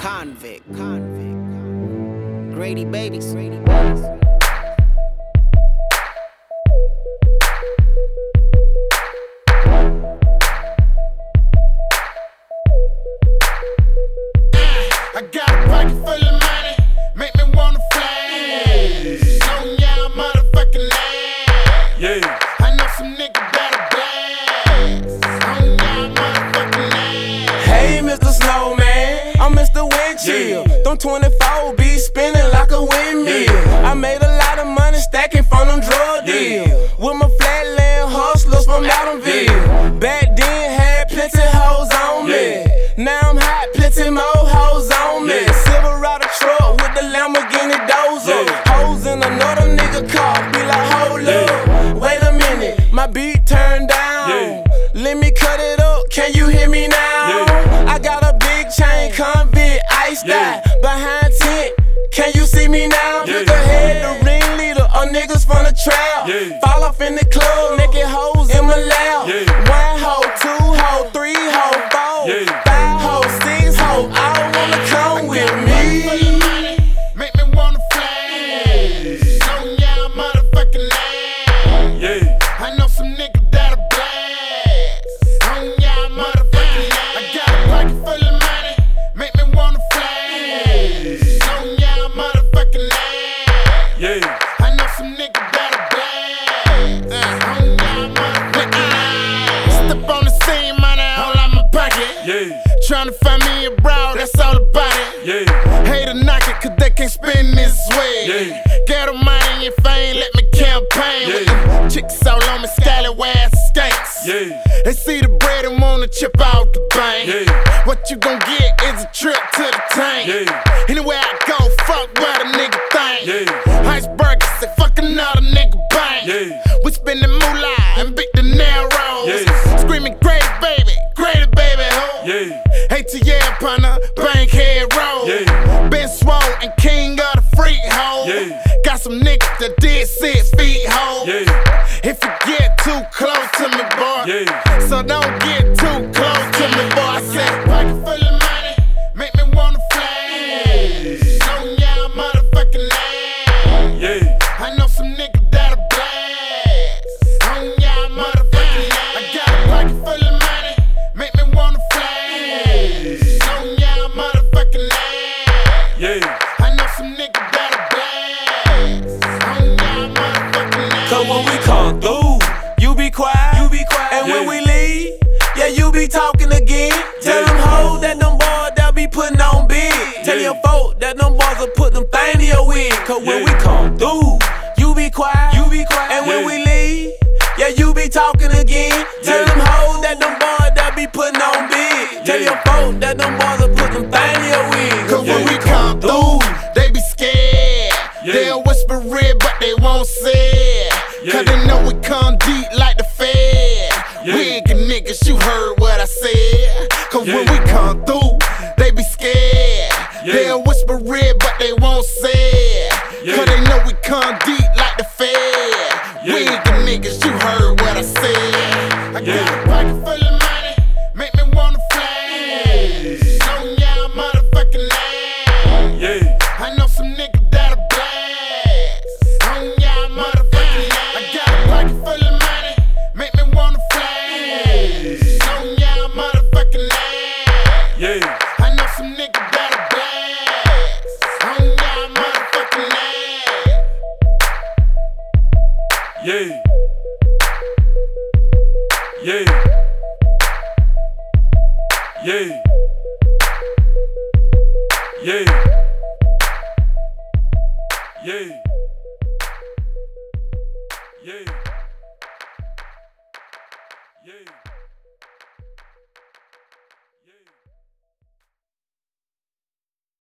Convict. Grady Babies. I got a pocket full of money, make me wanna flash. On y'all motherfucking ass. Yeah. I know some niggas that'll blast. On y'all motherfucking ass. Hey, Mr. Snowman, I'm Mr. Windchill. Yeah. Them 24 be spinning like a windmill. Yeah. I made a lot of money stacking from them drug deals. With my flatland hustlers from Adamville. Back then had plenty hoes on me. Now I'm hot, plenty more hoes on me. Silverado truck with the Lamborghini dozer. Hoes in another nigga car, be like, hold up. Wait a minute, my beat turned down. Let me cut it up, can you hear me now? I got a big chain, convict, iced out, behind tent. Can you see me now? Look ahead, the ringleader, or niggas from the trap. Fall off in the club, naked hoes in my lap. One hoe, two hoe, three hoe, four, five hoe, six hoe, all wanna come with me. Make me wanna flash. On y'all motherfucking ass. I know some niggas that'll blast. On y'all motherfucking ass. I got a pocket full of money, make me wanna flash. On y'all motherfucking ass. I know some niggas that'll blast. On y'all motherfucking ass. Step on the scene, money all out my pocket. Tryna find me a bro, that's all about it. Hater knock it, cause they can't spin this way. Get them money if I ain't let me campaign. With them chicks all on me, scallywag skanks. They see the bread and wanna chip out the bank. What you gon' get is a trip to the tank. Anywhere I go, fuck what a nigga think. Iceberg, say fuck another nigga bank. We spendin' moolah and beat the narrows. Screaming great baby, ho. ATL partner, Bankhead Road. Been swole and king of the freak hoe. Got some niggas that did 6 feet hoe. If you get too close to me, boy, so don't get too close to me, boy. I said, pocket full of money, make me wanna flash. On y'all motherfucking ass. I know some niggas that'll blast. On y'all motherfucking ass. I got a pocket full of money, make me wanna flash. On y'all motherfucking ass. I know some niggas that'll blast. On y'all motherfucking ass. Cause when we come through, you be quiet. And when we leave, you be talking again. Tell them hoes that them boys that be putting on big. Tell your folk that them boys will put them things in your wig. Cause when we come through, you be quiet. And when we leave, you be talking again. Tell them hoes that them boys that be putting on big. Tell your folk that them boys will put them things in your wig. Cause when we come through, they be scared. They'll whisper it, but they won't say it. Cause they know we come deep like the Fed. Wig niggas, you heard what I said. Cause when we come through, they be scared. They'll whisper it, but they won't say it. Cause they know we come deep like the Fed. Wig niggas, you heard what I said. I got a pocket full of money, make me wanna flash. On y'all motherfucking ass. I know some niggas that'll blast. On y'all motherfucking ass. I got a pocket full of money, make me wanna flash. On y'all motherfucking ass. I know some niggas that'll blast. On y'all motherfucking ass. Yeah. Yeah.